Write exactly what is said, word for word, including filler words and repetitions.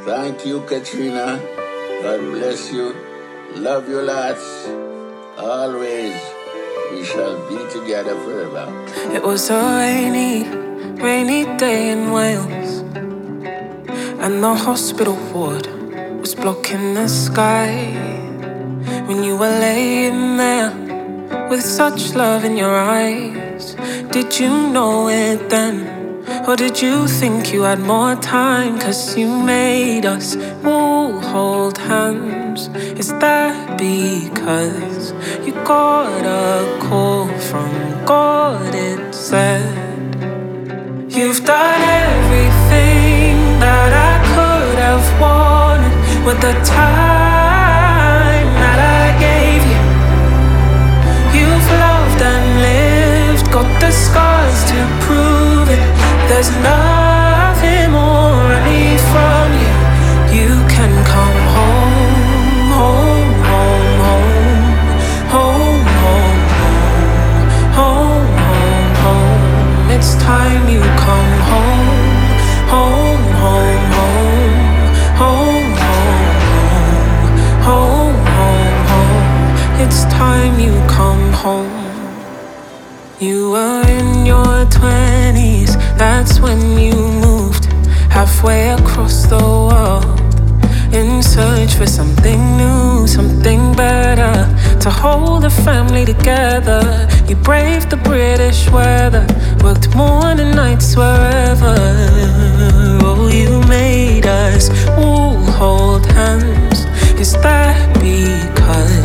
Thank you, Katrina. God bless you. Love you lots. Always. We shall be together forever. It was a rainy, rainy day in Wales, and the hospital ward was blocking the sky. When you were laying there with such love in your eyes, did you know it then? Or did you think you had more time? Cause you made us all hold hands. Is that because you got a call from God? It said you've done everything that I could have wanted with the time that I gave you. You've loved and lived, got the scars to prove it. There's nothing more I need from you. You can come home, home, home, home, home, home, home, home, home. It's time you come home, home, home, home, home, home, home, home, home. It's time you come home. You were in your twenties, that's when you moved halfway across the world in search for something new, something better, to hold the family together. You braved the British weather, worked morning nights wherever. Oh, you made us all hold hands. Is that because